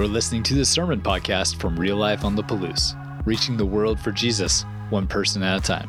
You're listening to the Sermon Podcast from Real Life on the Palouse, reaching the world for Jesus, one person at a time.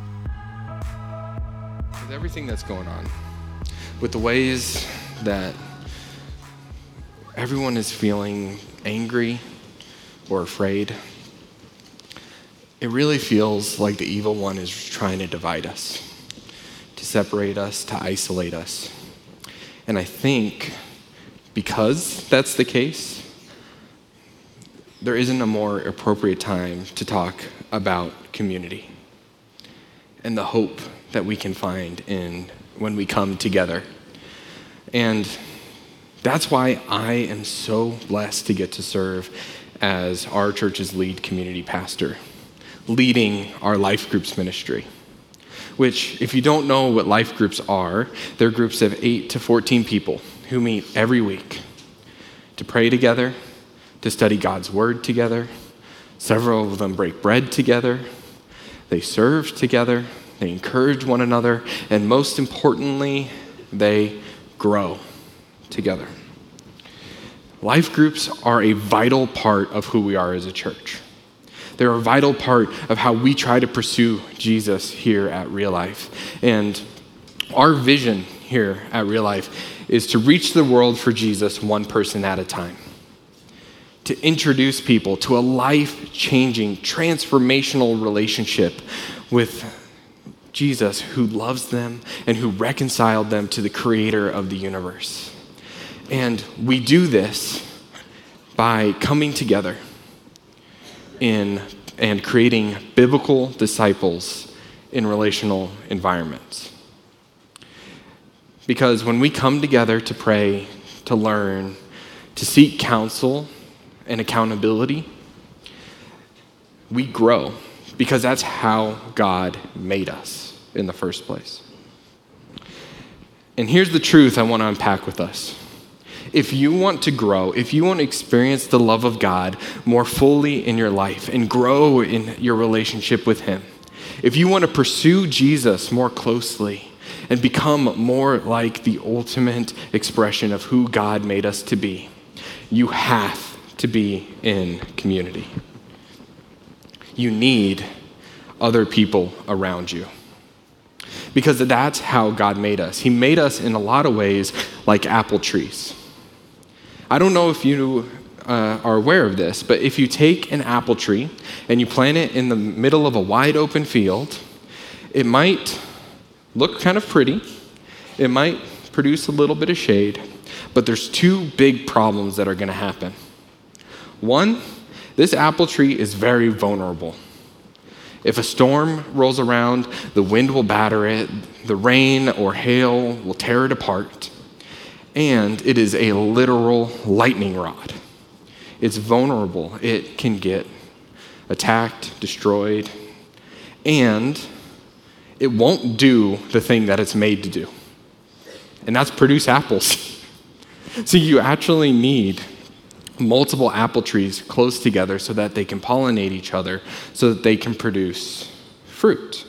With everything that's going on, with the ways that everyone is feeling angry or afraid, it really feels like the evil one is trying to divide us, to separate us, to isolate us. And I think because that's the case, there isn't a more appropriate time to talk about community and the hope that we can find in when we come together. And that's why I am so blessed to get to serve as our church's lead community pastor, leading our life groups ministry, which, if you don't know what life groups are, they're groups of 8 to 14 people who meet every week to pray together, to study God's word together. Several of them break bread together. They serve together. They encourage one another. And most importantly, they grow together. Life groups are a vital part of who we are as a church. They're a vital part of how we try to pursue Jesus here at Real Life. And our vision here at Real Life is to reach the world for Jesus one person at a time. To introduce people to a life-changing, transformational relationship with Jesus, who loves them and who reconciled them to the creator of the universe. And we do this by coming together and creating biblical disciples in relational environments. Because when we come together to pray, to learn, to seek counsel and accountability, we grow, because that's how God made us in the first place. And here's the truth I want to unpack with us. If you want to grow, if you want to experience the love of God more fully in your life and grow in your relationship with Him, if you want to pursue Jesus more closely and become more like the ultimate expression of who God made us to be, you have to be in community. You need other people around you, because that's how God made us. He made us in a lot of ways like apple trees. I don't know if you are aware of this, but if you take an apple tree and you plant it in the middle of a wide open field, it might look kind of pretty. It might produce a little bit of shade, but there's two big problems that are going to happen. One, this apple tree is very vulnerable. If a storm rolls around, the wind will batter it, the rain or hail will tear it apart, and it is a literal lightning rod. It's vulnerable. It can get attacked, destroyed, and it won't do the thing that it's made to do, and that's produce apples. So you actually need multiple apple trees close together so that they can pollinate each other, so that they can produce fruit.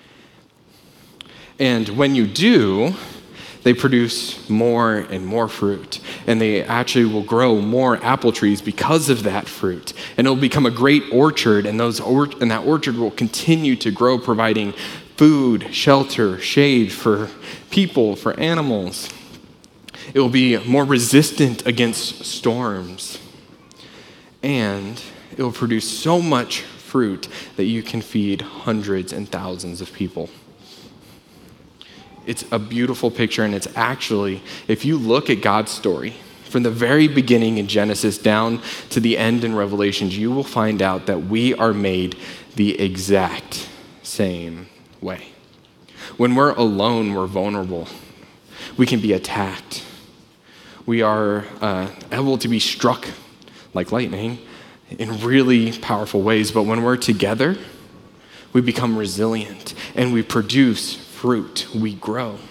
And when you do, they produce more and more fruit, and they actually will grow more apple trees because of that fruit. And it'll become a great orchard, and that orchard will continue to grow, providing food, shelter, shade for people, for animals. It will be more resistant against storms, and it will produce so much fruit that you can feed hundreds and thousands of people. It's a beautiful picture, and it's actually, if you look at God's story, from the very beginning in Genesis down to the end in Revelations, you will find out that we are made the exact same way. When we're alone, we're vulnerable. We can be attacked. We are able to be struck like lightning in really powerful ways. But when we're together, we become resilient and we produce fruit. We grow.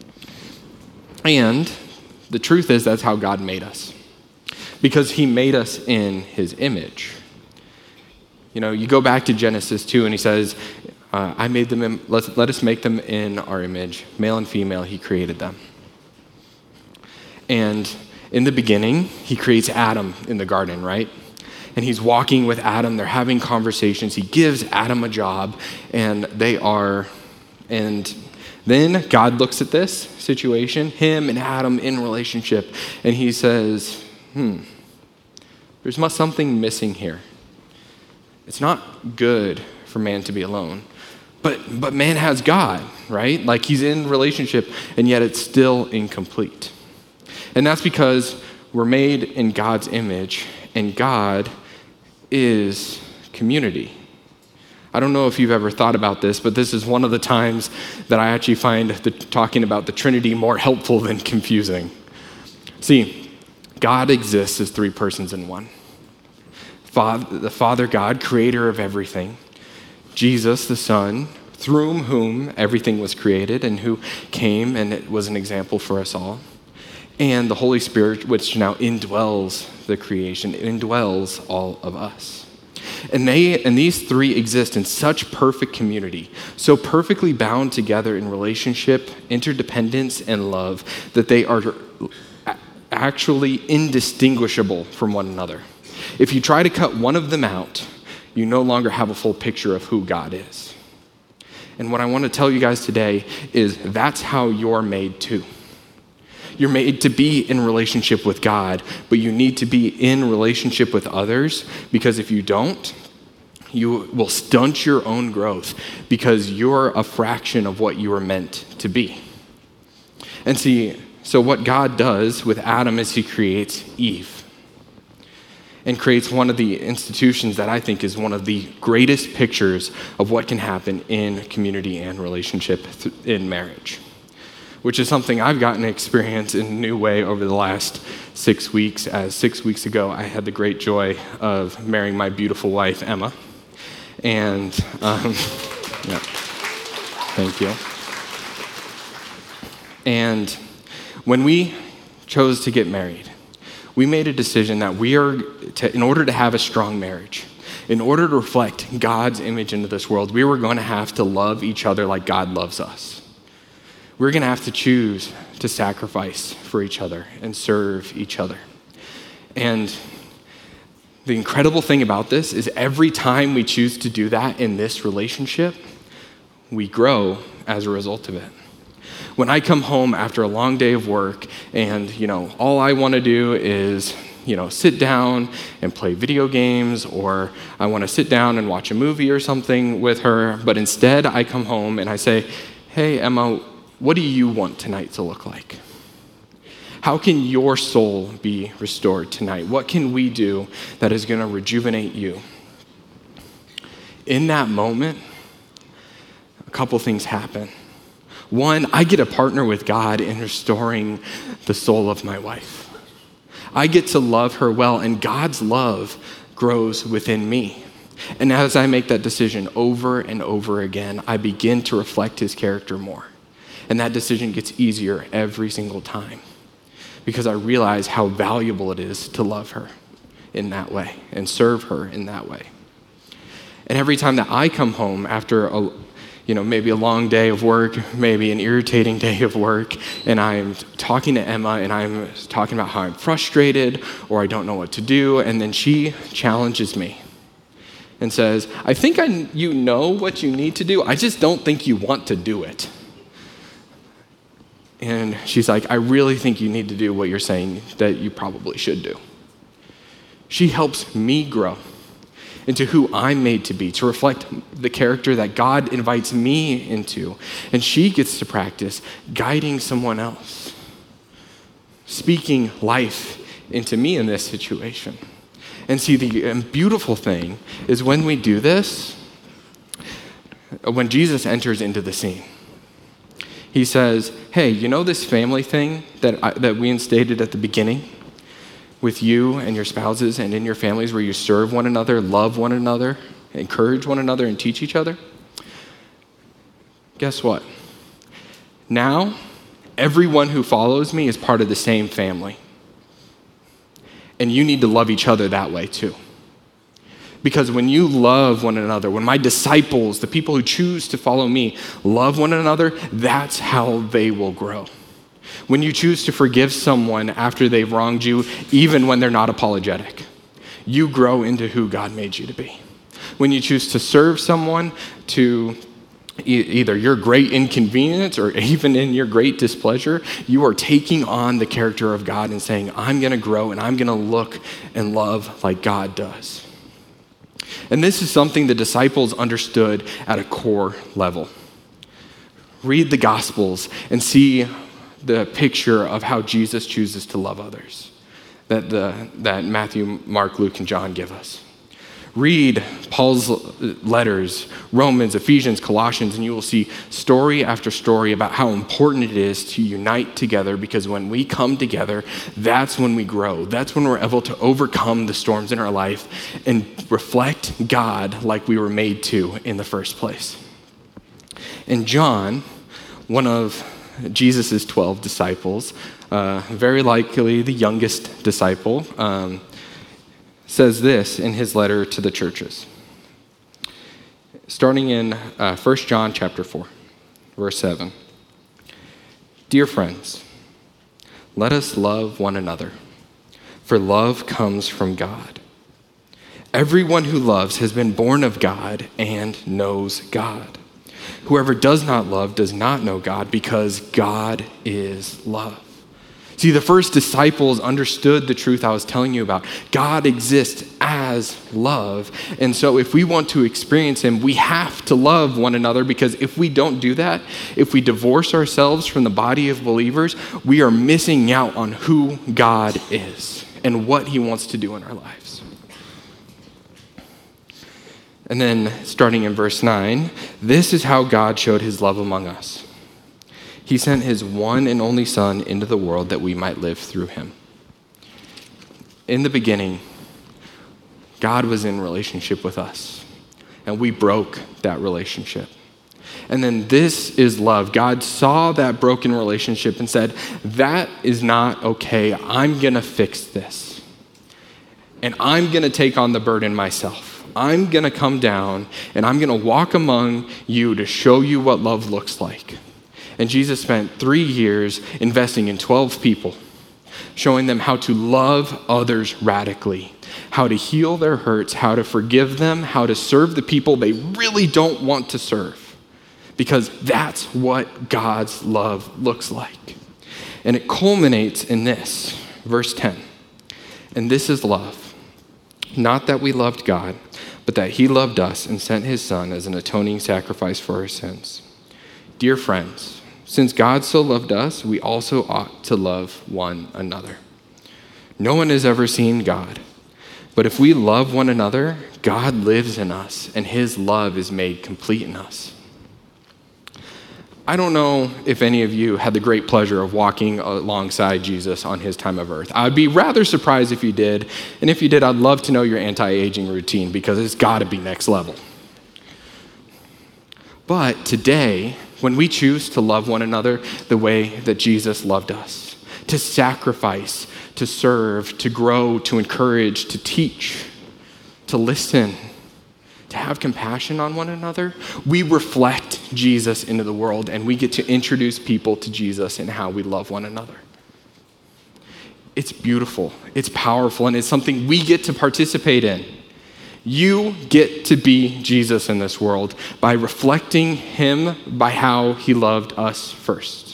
And the truth is, that's how God made us, because He made us in His image. You know, you go back to Genesis 2 and He says, I made them, let us make them in our image. Male and female, He created them. And in the beginning, he creates Adam in the garden, right? and he's walking with Adam. They're having conversations. He gives Adam a job, and then God looks at this situation, him and Adam in relationship, and he says, there's something missing here. It's not good for man to be alone. But man has God, right? Like he's in relationship, and yet it's still incomplete. And that's because we're made in God's image, and God is community. I don't know if you've ever thought about this, but this is one of the times that I actually find talking about the Trinity more helpful than confusing. See, God exists as three persons in one. The Father God, creator of everything. Jesus, the Son, through whom everything was created and who came and it was an example for us all. And the Holy Spirit, which now indwells the creation, indwells all of us. And these three exist in such perfect community, so perfectly bound together in relationship, interdependence, and love, that they are actually indistinguishable from one another. If you try to cut one of them out, you no longer have a full picture of who God is. And what I want to tell you guys today is that's how you're made too. You're made to be in relationship with God, but you need to be in relationship with others, because if you don't, you will stunt your own growth because you're a fraction of what you were meant to be. And see, so what God does with Adam is he creates Eve. And creates one of the institutions that I think is one of the greatest pictures of what can happen in community and relationship in marriage, which is something I've gotten to experience in a new way over the last 6 weeks, as 6 weeks ago I had the great joy of marrying my beautiful wife, Emma. And, thank you. And when we chose to get married, we made a decision that in order to have a strong marriage, in order to reflect God's image into this world, we were going to have to love each other like God loves us. We're going to have to choose to sacrifice for each other and serve each other. And the incredible thing about this is every time we choose to do that in this relationship, we grow as a result of it. When I come home after a long day of work and, all I want to do is, sit down and play video games, or I want to sit down and watch a movie or something with her, but instead I come home and I say, hey, Emma, what do you want tonight to look like? How can your soul be restored tonight? What can we do that is going to rejuvenate you? In that moment, a couple things happen. One, I get to partner with God in restoring the soul of my wife. I get to love her well, and God's love grows within me. And as I make that decision over and over again, I begin to reflect his character more. And that decision gets easier every single time because I realize how valuable it is to love her in that way and serve her in that way. And every time that I come home after maybe a long day of work, maybe an irritating day of work, and I'm talking to Emma and I'm talking about how I'm frustrated or I don't know what to do, and then she challenges me and says, I think you know what you need to do, I just don't think you want to do it. And she's like, I really think you need to do what you're saying that you probably should do. She helps me grow into who I'm made to be, to reflect the character that God invites me into. And she gets to practice guiding someone else, speaking life into me in this situation. And see, the beautiful thing is when we do this, when Jesus enters into the scene, he says, hey, this family thing that we instated at the beginning? With you and your spouses and in your families where you serve one another, love one another, encourage one another, and teach each other? Guess what? Now, everyone who follows me is part of the same family. And you need to love each other that way too. Because when you love one another, when my disciples, the people who choose to follow me, love one another, that's how they will grow. When you choose to forgive someone after they've wronged you, even when they're not apologetic, you grow into who God made you to be. When you choose to serve someone to either your great inconvenience or even in your great displeasure, you are taking on the character of God and saying, I'm going to grow and I'm going to look and love like God does. And this is something the disciples understood at a core level. Read the Gospels and see the picture of how Jesus chooses to love others that Matthew, Mark, Luke, and John give us. Read Paul's letters, Romans, Ephesians, Colossians, and you will see story after story about how important it is to unite together, because when we come together, that's when we grow. That's when we're able to overcome the storms in our life and reflect God like we were made to in the first place. And John, one of Jesus' 12 disciples, very likely the youngest disciple, says this in his letter to the churches. Starting in 1 John chapter 4, verse 7. Dear friends, let us love one another, for love comes from God. Everyone who loves has been born of God and knows God. Whoever does not love does not know God, because God is love. See, the first disciples understood the truth I was telling you about. God exists as love. And so if we want to experience him, we have to love one another, because if we don't do that, if we divorce ourselves from the body of believers, we are missing out on who God is and what he wants to do in our lives. And then starting in verse 9, this is how God showed his love among us. He sent his one and only Son into the world that we might live through him. In the beginning, God was in relationship with us, and we broke that relationship. And then this is love. God saw that broken relationship and said, that is not okay. I'm going to fix this. And I'm going to take on the burden myself. I'm going to come down, and I'm going to walk among you to show you what love looks like. And Jesus spent 3 years investing in 12 people, showing them how to love others radically, how to heal their hurts, how to forgive them, how to serve the people they really don't want to serve, because that's what God's love looks like. And it culminates in this, verse 10. And this is love, not that we loved God, but that he loved us and sent his Son as an atoning sacrifice for our sins. Dear friends, since God so loved us, we also ought to love one another. No one has ever seen God, but if we love one another, God lives in us, and his love is made complete in us. I don't know if any of you had the great pleasure of walking alongside Jesus on his time of earth. I'd be rather surprised if you did, and if you did, I'd love to know your anti-aging routine, because it's got to be next level. But today, when we choose to love one another the way that Jesus loved us, to sacrifice, to serve, to grow, to encourage, to teach, to listen, to have compassion on one another, we reflect Jesus into the world, and we get to introduce people to Jesus and how we love one another. It's beautiful, it's powerful, and it's something we get to participate in. You get to be Jesus in this world by reflecting him by how he loved us first.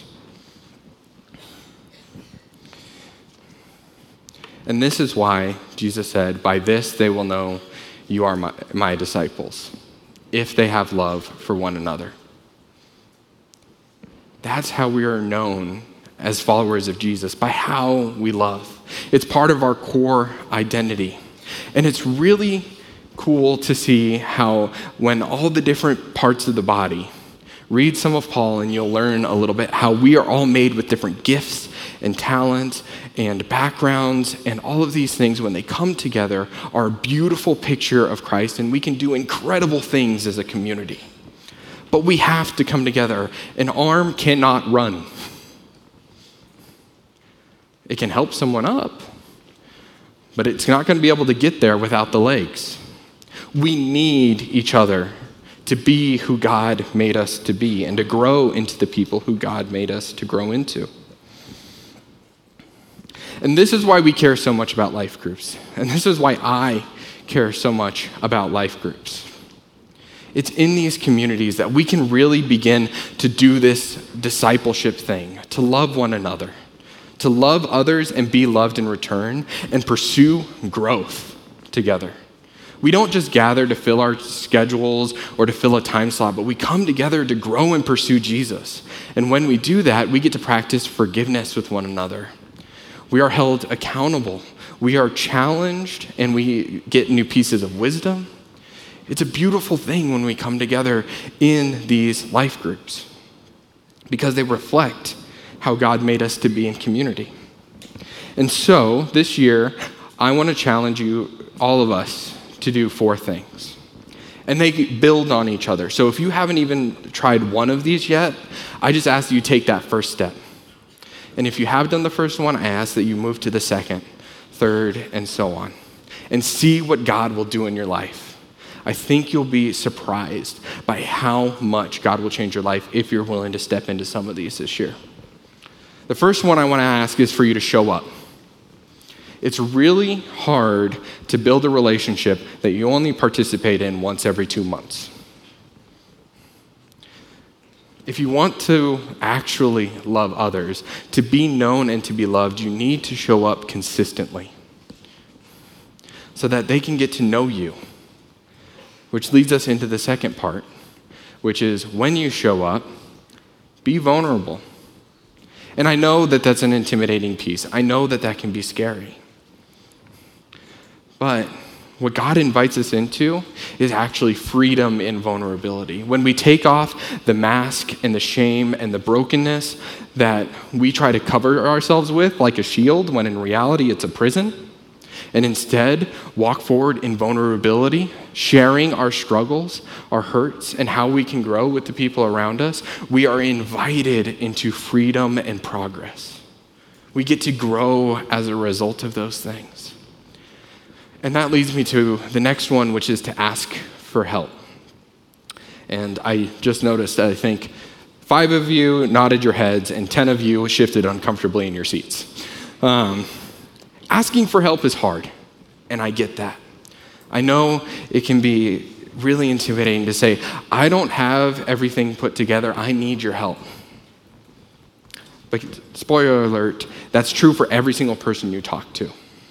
And this is why Jesus said, by this they will know you are my disciples, if they have love for one another. That's how we are known as followers of Jesus, by how we love. It's part of our core identity. And it's really cool to see how when all the different parts of the body, read some of Paul and you'll learn a little bit how we are all made with different gifts and talents and backgrounds, and all of these things, when they come together, are a beautiful picture of Christ, and we can do incredible things as a community. But we have to come together. An arm cannot run. It can help someone up, but it's not going to be able to get there without the legs. We need each other to be who God made us to be and to grow into the people who God made us to grow into. And this is why we care so much about life groups. And this is why I care so much about life groups. It's in these communities that we can really begin to do this discipleship thing, to love one another, to love others and be loved in return, and pursue growth together. We don't just gather to fill our schedules or to fill a time slot, but we come together to grow and pursue Jesus. And when we do that, we get to practice forgiveness with one another. We are held accountable. We are challenged, and we get new pieces of wisdom. It's a beautiful thing when we come together in these life groups because they reflect how God made us to be in community. And so this year, I want to challenge you, all of us, to do 4 things. And they build on each other. So if you haven't even tried one of these yet, I just ask that you take that first step. And if you have done the first one, I ask that you move to the second, third, and so on. And see what God will do in your life. I think you'll be surprised by how much God will change your life if you're willing to step into some of these this year. The first one I want to ask is for you to show up. It's really hard to build a relationship that you only participate in once every 2 months. If you want to actually love others, to be known and to be loved, you need to show up consistently so that they can get to know you, which leads us into the second part, which is when you show up, be vulnerable. And I know that that's an intimidating piece. I know that that can be scary. But what God invites us into is actually freedom in vulnerability. When we take off the mask and the shame and the brokenness that we try to cover ourselves with like a shield, when in reality it's a prison, and instead walk forward in vulnerability, sharing our struggles, our hurts, and how we can grow with the people around us, we are invited into freedom and progress. We get to grow as a result of those things. And that leads me to the next one, which is to ask for help. And I just noticed that I think 5 of you nodded your heads and 10 of you shifted uncomfortably in your seats. Asking for help is hard, and I get that. I know it can be really intimidating to say, I don't have everything put together, I need your help. But spoiler alert, that's true for every single person you talk to.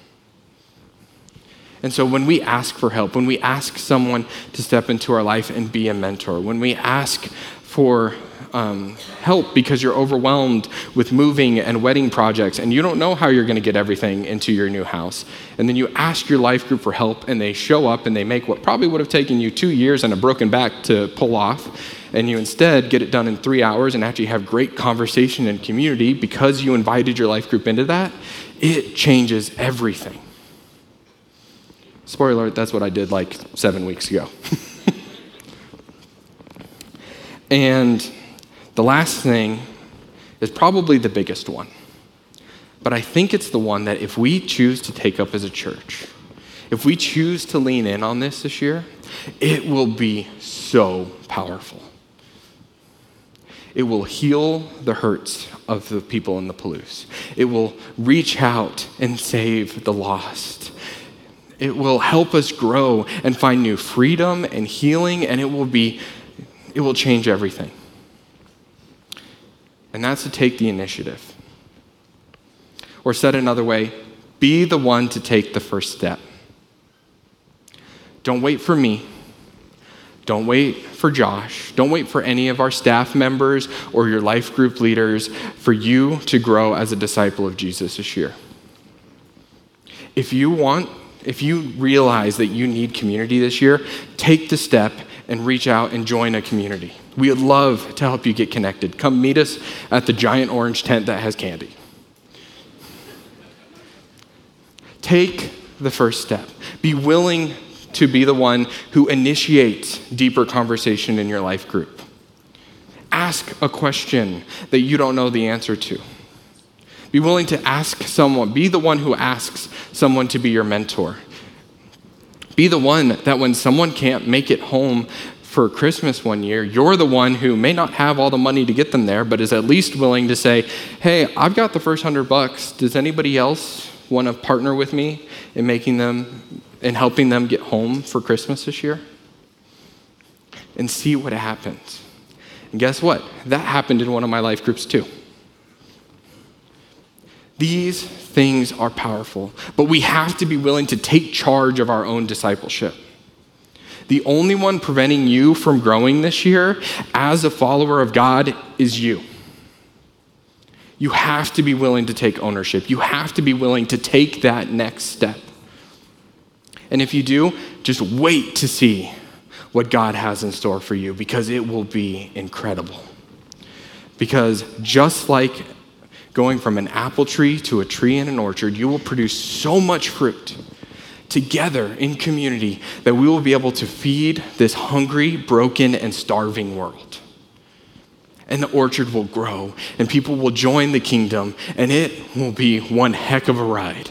And so when we ask for help, when we ask someone to step into our life and be a mentor, when we ask for help because you're overwhelmed with moving and wedding projects and you don't know how you're going to get everything into your new house, and then you ask your life group for help and they show up and they make what probably would have taken you 2 years and a broken back to pull off, and you instead get it done in 3 hours and actually have great conversation and community because you invited your life group into that, it changes everything. Spoiler alert, that's what I did like 7 weeks ago. And the last thing is probably the biggest one. But I think it's the one that if we choose to take up as a church, if we choose to lean in on this year, it will be so powerful. It will heal the hurts of the people in the Palouse. It will reach out and save the lost. It will help us grow and find new freedom and healing, and it will change everything. And that's to take the initiative. Or said another way, be the one to take the first step. Don't wait for me. Don't wait for Josh. Don't wait for any of our staff members or your life group leaders for you to grow as a disciple of Jesus this year. If you realize that you need community this year, take the step and reach out and join a community. We would love to help you get connected. Come meet us at the giant orange tent that has candy. Take the first step. Be willing to be the one who initiates deeper conversation in your life group. Ask a question that you don't know the answer to. Be willing to ask someone. Be the one who asks someone to be your mentor. Be the one that when someone can't make it home for Christmas one year, you're the one who may not have all the money to get them there, but is at least willing to say, hey, I've got the first $100. Does anybody else want to partner with me in helping them get home for Christmas this year? And see what happens. And guess what? That happened in one of my life groups too. These things are powerful, but we have to be willing to take charge of our own discipleship. The only one preventing you from growing this year as a follower of God is you. You have to be willing to take ownership. You have to be willing to take that next step. And if you do, just wait to see what God has in store for you, because it will be incredible. Because just like going from an apple tree to a tree in an orchard, you will produce so much fruit together in community that we will be able to feed this hungry, broken, and starving world. And the orchard will grow, and people will join the kingdom, and it will be one heck of a ride.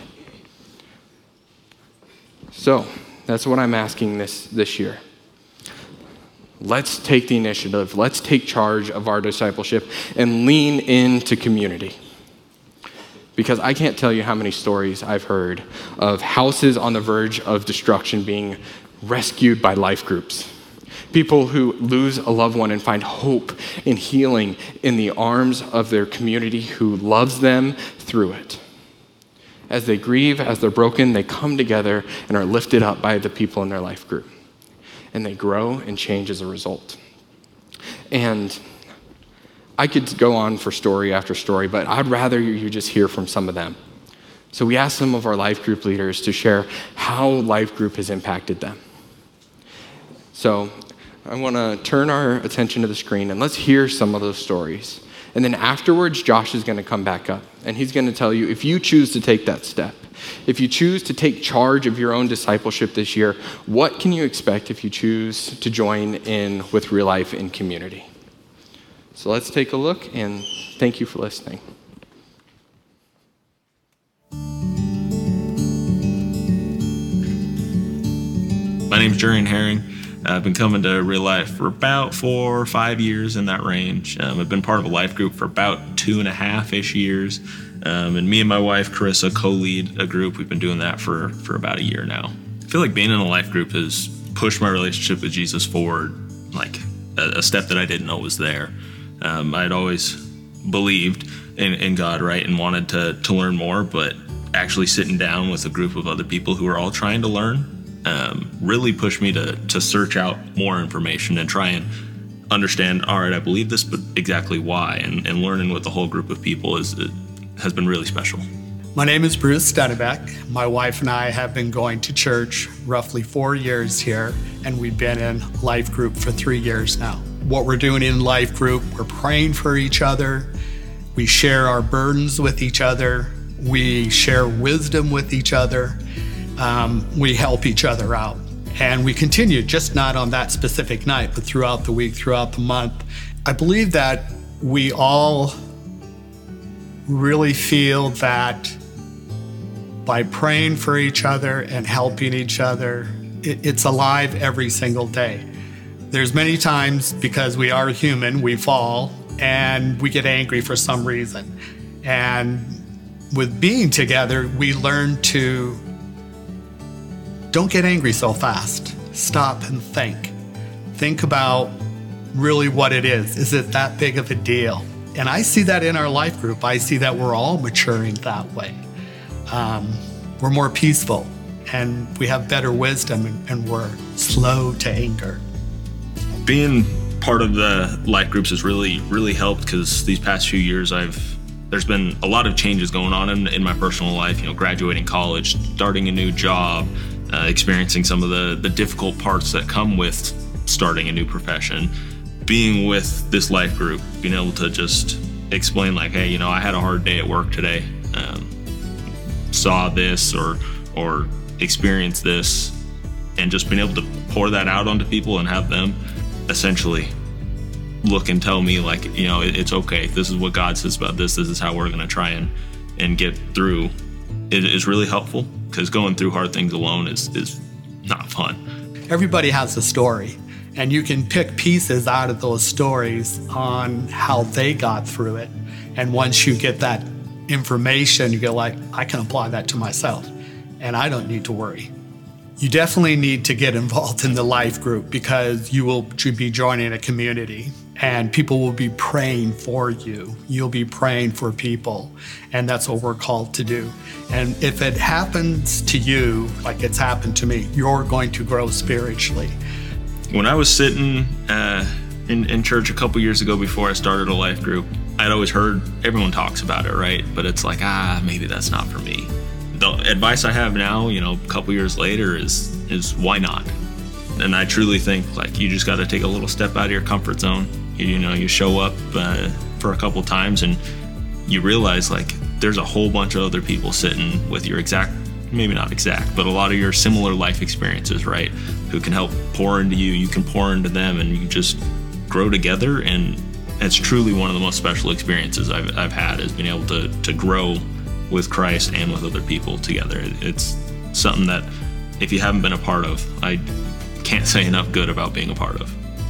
So that's what I'm asking this year. Let's take the initiative. Let's take charge of our discipleship and lean into community. Because I can't tell you how many stories I've heard of houses on the verge of destruction being rescued by life groups. People who lose a loved one and find hope and healing in the arms of their community who loves them through it. As they grieve, as they're broken, they come together and are lifted up by the people in their life group. And they grow and change as a result. And I could go on for story after story, but I'd rather you just hear from some of them. So we asked some of our life group leaders to share how life group has impacted them. So I want to turn our attention to the screen and let's hear some of those stories. And then afterwards, Josh is going to come back up and he's going to tell you if you choose to take that step, if you choose to take charge of your own discipleship this year, what can you expect if you choose to join in with Real Life in Community? So let's take a look, and thank you for listening. My name's Jurian Herring. I've been coming to Real Life for about 4 or 5 years, in that range. I've been part of a life group for about 2.5-ish years. And me and my wife, Carissa, co-lead a group. We've been doing that for about a year now. I feel like being in a life group has pushed my relationship with Jesus forward, like a step that I didn't know was there. I'd always believed in God, right, and wanted to learn more, but actually sitting down with a group of other people who are all trying to learn really pushed me to search out more information and try and understand, all right, I believe this, but exactly why, and learning with the whole group of people has been really special. My name is Bruce Stennebeck. My wife and I have been going to church roughly 4 years here, and we've been in life group for 3 years now. What we're doing in life group, we're praying for each other. We share our burdens with each other. We share wisdom with each other. We help each other out. And we continue, just not on that specific night, but throughout the week, throughout the month. I believe that we all really feel that by praying for each other and helping each other, it's alive every single day. There's many times, because we are human, we fall and we get angry for some reason. And with being together, we learn to don't get angry so fast. Stop and think. Think about really what it is. Is it that big of a deal? And I see that in our life group. I see that we're all maturing that way. We're more peaceful and we have better wisdom and we're slow to anger. Being part of the life groups has really, really helped, because these past few years there's been a lot of changes going on in my personal life, graduating college, starting a new job, experiencing some of the difficult parts that come with starting a new profession. Being with this life group, being able to just explain like, hey, I had a hard day at work today, saw this or experienced this, and just being able to pour that out onto people and have them essentially look and tell me like, it's okay. This is what God says about this. This is how we're going to try and get through. It is really helpful, because going through hard things alone is not fun. Everybody has a story. And you can pick pieces out of those stories on how they got through it. And once you get that information, you go like, I can apply that to myself and I don't need to worry. You definitely need to get involved in the life group because you will be joining a community and people will be praying for you. You'll be praying for people, and that's what we're called to do. And if it happens to you, like it's happened to me, you're going to grow spiritually. When I was sitting in church a couple years ago before I started a life group, I'd always heard everyone talks about it, right? But it's like, maybe that's not for me. The advice I have now, a couple years later is why not? And I truly think like you just got to take a little step out of your comfort zone. You show up for a couple times and you realize like there's a whole bunch of other people sitting with your exact, maybe not exact, but a lot of your similar life experiences, right? Who can help pour into you, you can pour into them, and you just grow together. And it's truly one of the most special experiences I've had, is being able to grow with Christ and with other people together. It's something that if you haven't been a part of, I can't say enough good about being a part of.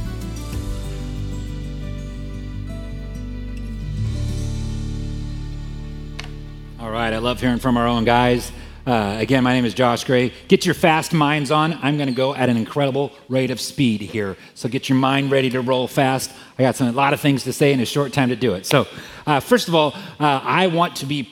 All right, I love hearing from our own guys. Again, my name is Josh Gray. Get your fast minds on. I'm going to go at an incredible rate of speed here. So get your mind ready to roll fast. I got a lot of things to say in a short time to do it. So first of all, I want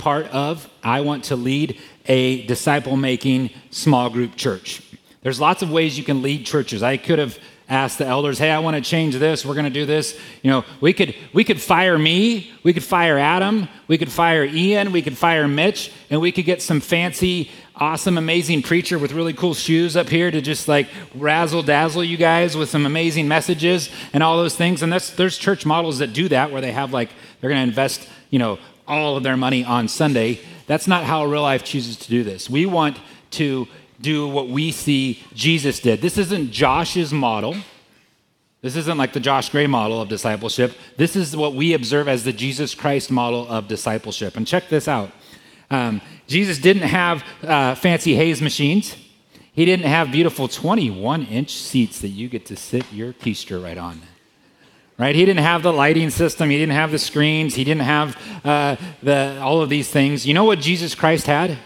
to lead a disciple-making small group church. There's lots of ways you can lead churches. I could have asked the elders, hey, I want to change this. We're going to do this. We could fire me. We could fire Adam. We could fire Ian. We could fire Mitch. And we could get some fancy, awesome, amazing preacher with really cool shoes up here to just like razzle dazzle you guys with some amazing messages and all those things. And there's church models that do that where they have they're going to invest, all of their money on Sunday. That's not how Real Life chooses to do this. We want to do what we see Jesus did. This isn't Josh's model. This isn't like the Josh Gray model of discipleship. This is what we observe as the Jesus Christ model of discipleship. And check this out. Jesus didn't have fancy haze machines. He didn't have beautiful 21-inch seats that you get to sit your keister right on. Right? He didn't have the lighting system. He didn't have the screens. He didn't have all of these things. You know what Jesus Christ had?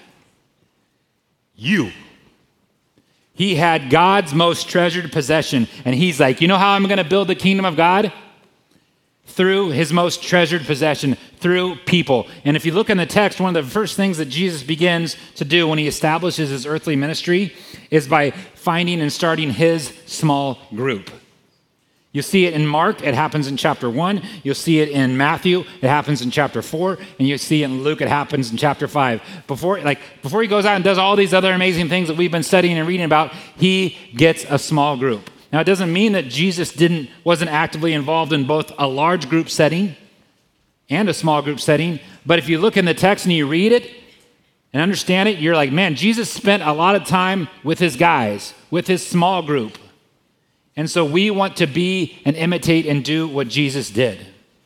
You. He had God's most treasured possession. And he's like, you know how I'm going to build the kingdom of God? Through his most treasured possession, through people. And if you look in the text, one of the first things that Jesus begins to do when he establishes his earthly ministry is by finding and starting his small group. You see it in Mark, it happens in chapter 1. You'll see it in Matthew, it happens in chapter 4. And you see it in Luke, it happens in chapter 5. Before he goes out and does all these other amazing things that we've been studying and reading about, he gets a small group. Now, it doesn't mean that Jesus wasn't actively involved in both a large group setting and a small group setting. But if you look in the text and you read it and understand it, you're like, man, Jesus spent a lot of time with his guys, with his small group. And so we want to be and imitate and do what Jesus did.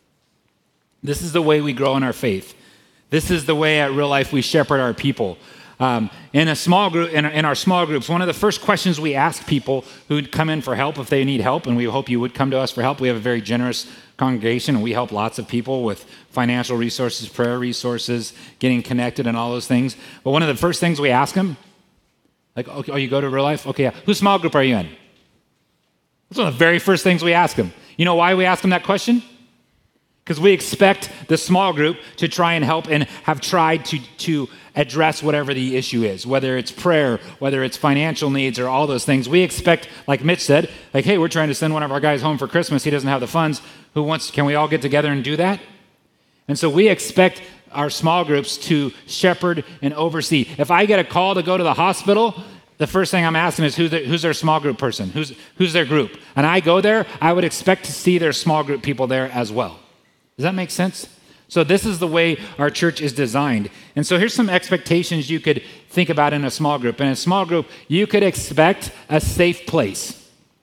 This is the way we grow in our faith. This is the way at Real Life we shepherd our people. In a small group, in our small groups, one of the first questions we ask people who come in for help, if they need help, and we hope you would come to us for help. We have a very generous congregation, and we help lots of people with financial resources, prayer resources, getting connected, and all those things. But one of the first things we ask them, like, okay, you go to Real Life? Okay, yeah. Whose small group are you in? That's one of the very first things we ask them. You know why we ask them that question? Because we expect the small group to try and help and have tried to address whatever the issue is, whether it's prayer, whether it's financial needs or all those things. We expect, like Mitch said, like, hey, we're trying to send one of our guys home for Christmas. He doesn't have the funds. Can we all get together and do that? And so we expect our small groups to shepherd and oversee. If I get a call to go to the hospital, the first thing I'm asking is who's their small group person? Who's their group? And I go there, I would expect to see their small group people there as well. Does that make sense? So this is the way our church is designed. And so here's some expectations you could think about in a small group. In a small group, you could expect a safe place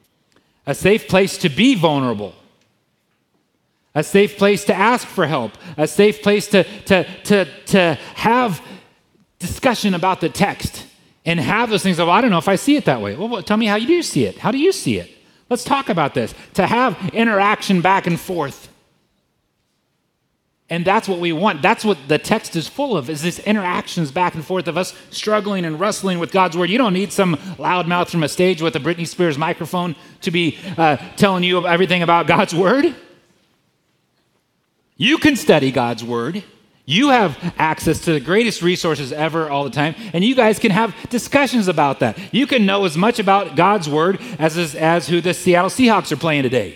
to be vulnerable, a safe place to ask for help, a safe place to have discussion about the text and have those things of, I don't know if I see it that way. Well, tell me how you do see it. How do you see it? Let's talk about this. To have interaction back and forth. And that's what we want. That's what the text is full of, is these interactions back and forth of us struggling and wrestling with God's word. You don't need some loudmouth from a stage with a Britney Spears microphone to be telling you everything about God's word. You can study God's word. You have access to the greatest resources ever all the time, and you guys can have discussions about that. You can know as much about God's word as who the Seattle Seahawks are playing today.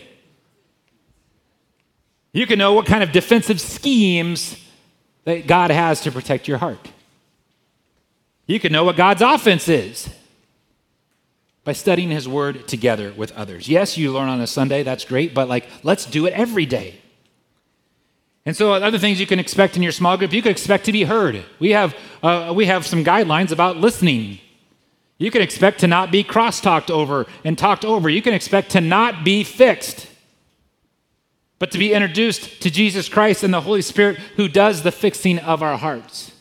You can know what kind of defensive schemes that God has to protect your heart. You can know what God's offense is by studying his word together with others. Yes, you learn on a Sunday, that's great, but let's do it every day. And so other things you can expect in your small group, you can expect to be heard. We have some guidelines about listening. You can expect to not be cross-talked over and talked over. You can expect to not be fixed, but to be introduced to Jesus Christ and the Holy Spirit who does the fixing of our hearts.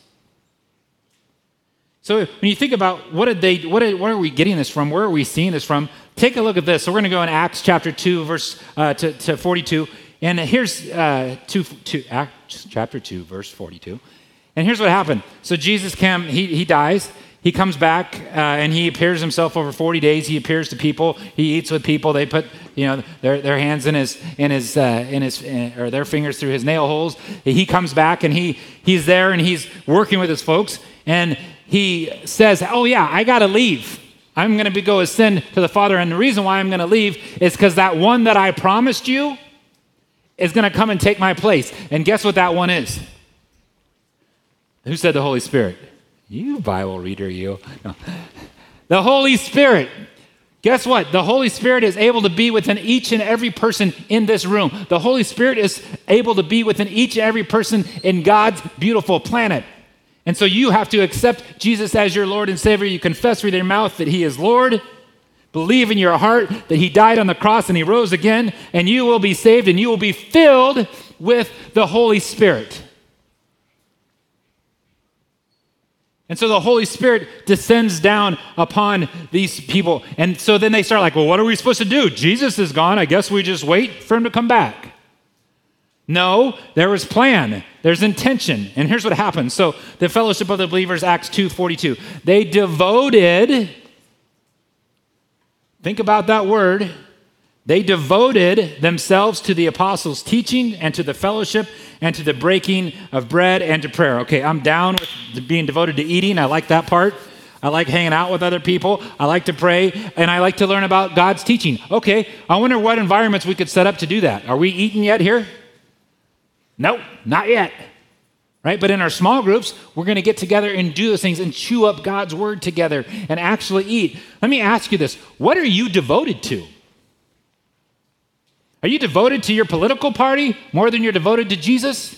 So when you think about where are we getting this from? Where are we seeing this from? Take a look at this. So we're going to go in Acts chapter 2, verse to 42. And here's Acts chapter 2, verse 42. And here's what happened. So Jesus he dies. He comes back and he appears himself over 40 days. He appears to people. He eats with people. They put their hands in his or their fingers through his nail holes. He comes back and he's there and he's working with his folks. And he says, "Oh yeah, I got to leave. I'm going to go ascend to the Father. And the reason why I'm going to leave is because that one that I promised you is going to come and take my place." And guess what that one is? Who said the Holy Spirit? You Bible reader, you. No. The Holy Spirit. Guess what? The Holy Spirit is able to be within each and every person in this room. The Holy Spirit is able to be within each and every person in God's beautiful planet. And so you have to accept Jesus as your Lord and Savior. You confess with your mouth that he is Lord. Believe in your heart that he died on the cross and he rose again, and you will be saved and you will be filled with the Holy Spirit. And so the Holy Spirit descends down upon these people. And so then they start well, what are we supposed to do? Jesus is gone. I guess we just wait for him to come back. No, there was plan. There's intention. And here's what happens. So the fellowship of the believers, Acts 2:42. They devoted, think about that word. They devoted themselves to the apostles' teaching and to the fellowship and to the breaking of bread and to prayer. Okay, I'm down with being devoted to eating. I like that part. I like hanging out with other people. I like to pray, and I like to learn about God's teaching. Okay, I wonder what environments we could set up to do that. Are we eating yet here? Nope, not yet. Right? But in our small groups, we're going to get together and do those things and chew up God's word together and actually eat. Let me ask you this. What are you devoted to? Are you devoted to your political party more than you're devoted to Jesus?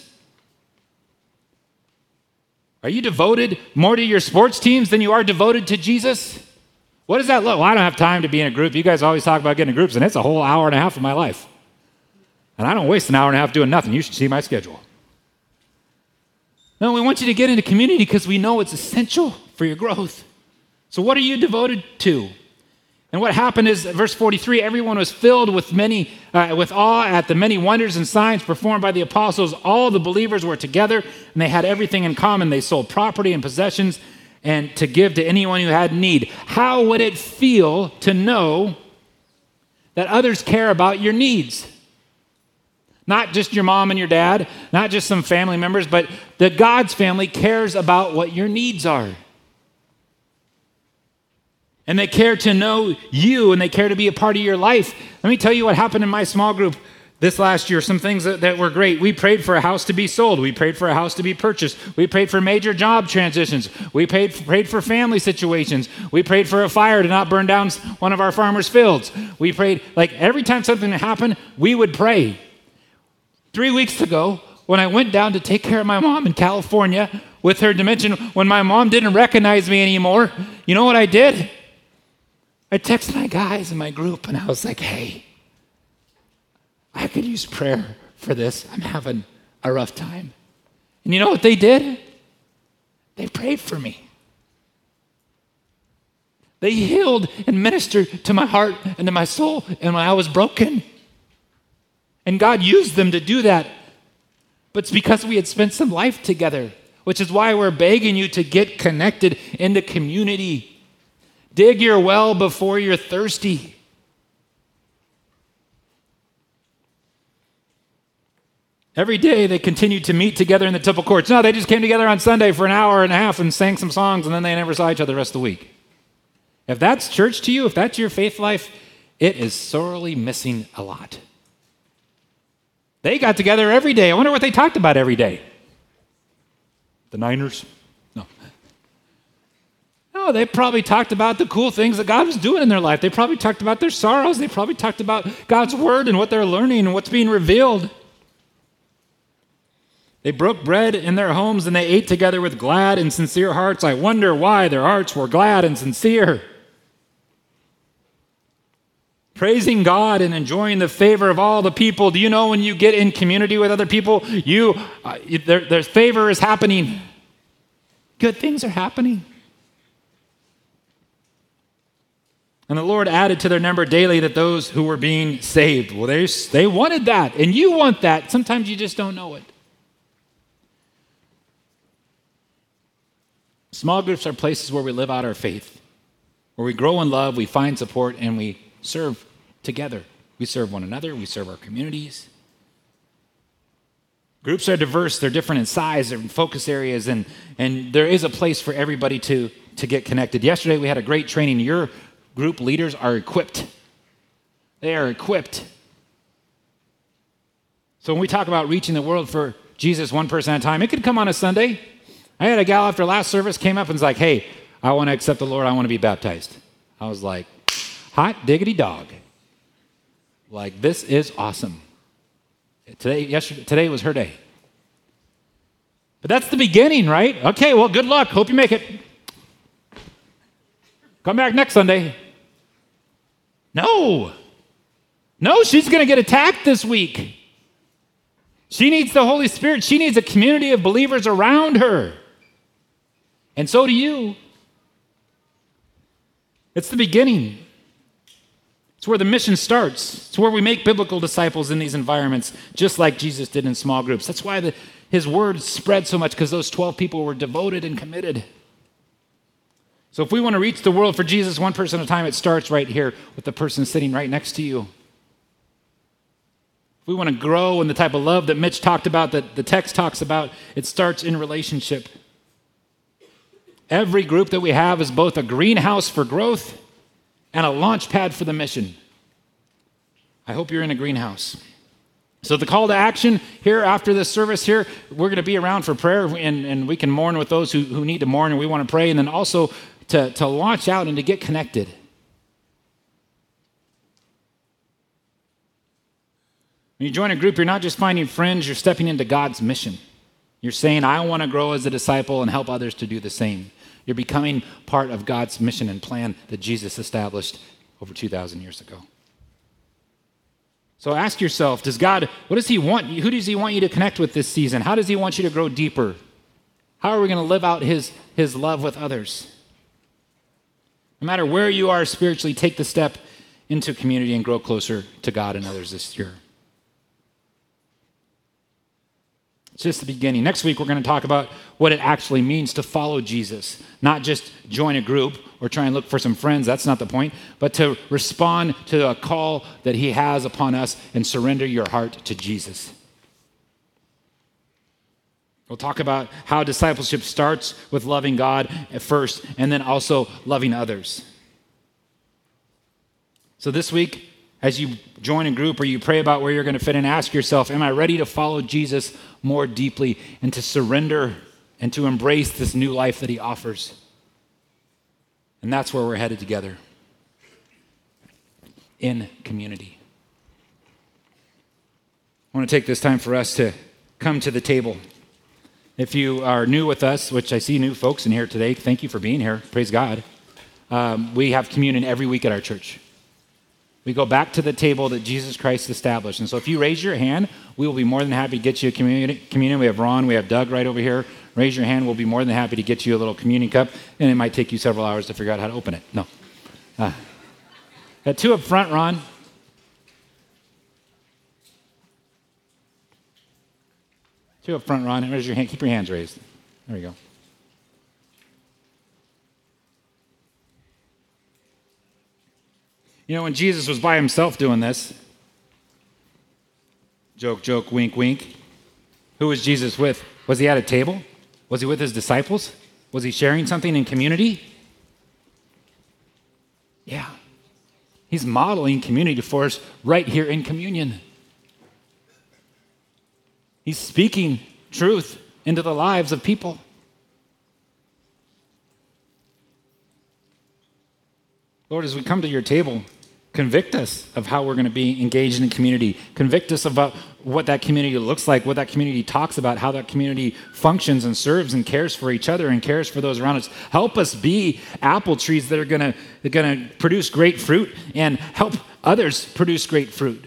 Are you devoted more to your sports teams than you are devoted to Jesus? What does that look? Well, I don't have time to be in a group. You guys always talk about getting in groups, and it's a whole hour and a half of my life. And I don't waste an hour and a half doing nothing. You should see my schedule. No, we want you to get into community because we know it's essential for your growth. So what are you devoted to? And what happened is, verse 43, everyone was filled with awe at the many wonders and signs performed by the apostles. All the believers were together, and they had everything in common. They sold property and possessions and to give to anyone who had need. How would it feel to know that others care about your needs? Not just your mom and your dad, not just some family members, but that God's family cares about what your needs are. And they care to know you, and they care to be a part of your life. Let me tell you what happened in my small group this last year, some things that were great. We prayed for a house to be sold. We prayed for a house to be purchased. We prayed for major job transitions. We prayed for family situations. We prayed for a fire to not burn down one of our farmers' fields. We prayed, every time something happened, we would pray. 3 weeks ago, when I went down to take care of my mom in California with her dementia, when my mom didn't recognize me anymore, you know what I did? I texted my guys in my group, and I was like, hey, I could use prayer for this. I'm having a rough time. And you know what they did? They prayed for me. They healed and ministered to my heart and to my soul and when I was broken. And God used them to do that. But it's because we had spent some life together, which is why we're begging you to get connected into community. Dig your well before you're thirsty. Every day they continued to meet together in the temple courts. No, they just came together on Sunday for an hour and a half and sang some songs, and then they never saw each other the rest of the week. If that's church to you, if that's your faith life, it is sorely missing a lot. They got together every day. I wonder what they talked about every day. The Niners? No, they probably talked about the cool things that God was doing in their life. They probably talked about their sorrows. They probably talked about God's word and what they're learning and what's being revealed. They broke bread in their homes and they ate together with glad and sincere hearts. I wonder why their hearts were glad and sincere. Praising God and enjoying the favor of all the people. Do you know when you get in community with other people, there's favor is happening. Good things are happening. And the Lord added to their number daily that those who were being saved. Well, they wanted that, and you want that. Sometimes you just don't know it. Small groups are places where we live out our faith, where we grow in love, we find support, and we serve together. We serve one another, we serve our communities. Groups are diverse, they're different in size, they're in focus areas, and there is a place for everybody to get connected. Yesterday we had a great training. Your group leaders are equipped. They are equipped. So when we talk about reaching the world for Jesus one person at a time, it could come on a Sunday. I had a gal after last service came up and was like, hey, I want to accept the Lord. I want to be baptized. I was like, hot diggity dog. Like, this is awesome. Today was her day. But that's the beginning, right? Okay, well, good luck. Hope you make it. Come back next Sunday. No, she's going to get attacked this week. She needs the Holy Spirit. She needs a community of believers around her. And so do you. It's the beginning. It's where the mission starts. It's where we make biblical disciples in these environments, just like Jesus did in small groups. That's why his word spread so much, because those 12 people were devoted and committed. So if we want to reach the world for Jesus one person at a time, it starts right here with the person sitting right next to you. If we want to grow in the type of love that Mitch talked about, that the text talks about, it starts in relationship. Every group that we have is both a greenhouse for growth and a launch pad for the mission. I hope you're in a greenhouse. So the call to action here after this service here, we're going to be around for prayer, and we can mourn with those who need to mourn, and we want to pray, and then also to launch out and to get connected. When you join a group, you're not just finding friends, you're stepping into God's mission. You're saying, I want to grow as a disciple and help others to do the same. You're becoming part of God's mission and plan that Jesus established over 2,000 years ago. So ask yourself, what does he want you? Who does he want you to connect with this season? How does he want you to grow deeper? How are we going to live out his love with others? No matter where you are spiritually, take the step into community and grow closer to God and others this year. It's just the beginning. Next week, we're going to talk about what it actually means to follow Jesus, not just join a group or try and look for some friends. That's not the point, but to respond to a call that he has upon us and surrender your heart to Jesus. We'll talk about how discipleship starts with loving God at first and then also loving others. So this week, as you join a group or you pray about where you're going to fit in, ask yourself, am I ready to follow Jesus more deeply and to surrender and to embrace this new life that he offers? And that's where we're headed together, in community. I want to take this time for us to come to the table. If you are new with us, which I see new folks in here today, thank you for being here. Praise God. We have communion every week at our church. We go back to the table that Jesus Christ established. And so if you raise your hand, we will be more than happy to get you a communion. We have Ron, we have Doug right over here. Raise your hand, we'll be more than happy to get you a little communion cup. And it might take you several hours to figure out how to open it. No, Got two up front, Ron. Two up front, Ron. Raise your hand. Keep your hands raised. There we go. You know, when Jesus was by himself doing this, joke, joke, wink, wink, who was Jesus with? Was he at a table? Was he with his disciples? Was he sharing something in community? Yeah. He's modeling community for us right here in communion. He's speaking truth into the lives of people. Lord, as we come to your table, convict us of how we're going to be engaged in community. Convict us about what that community looks like, what that community talks about, how that community functions and serves and cares for each other and cares for those around us. Help us be apple trees that are going to produce great fruit and help others produce great fruit.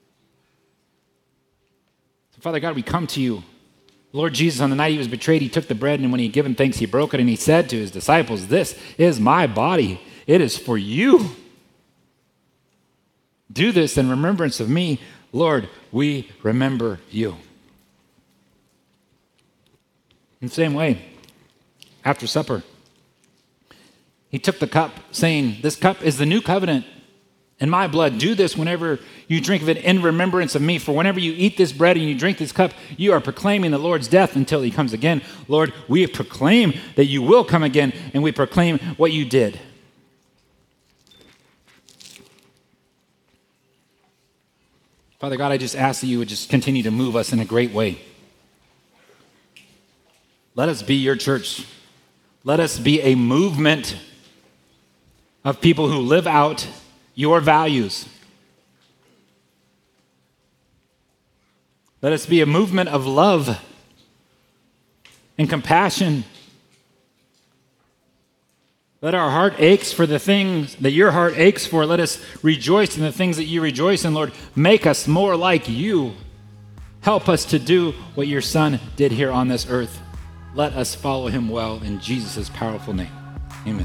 So, Father God, we come to you. Lord Jesus, on the night he was betrayed, he took the bread, and when he had given thanks, he broke it, and he said to his disciples, "This is my body. It is for you. Do this in remembrance of me." Lord, we remember you. In the same way, after supper, he took the cup, saying, "This cup is the new covenant in my blood. Do this whenever you drink of it in remembrance of me. For whenever you eat this bread and you drink this cup, you are proclaiming the Lord's death until he comes again." Lord, we proclaim that you will come again, and we proclaim what you did. Father God, I just ask that you would just continue to move us in a great way. Let us be your church. Let us be a movement of people who live out your values. Let us be a movement of love and compassion. Let our heart aches for the things that your heart aches for. Let us rejoice in the things that you rejoice in, Lord. Make us more like you. Help us to do what your Son did here on this earth. Let us follow him well in Jesus' powerful name. Amen.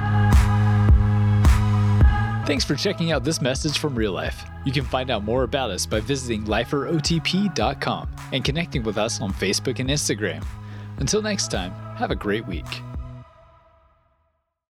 Thanks for checking out this message from Real Life. You can find out more about us by visiting liferotp.com and connecting with us on Facebook and Instagram. Until next time, have a great week.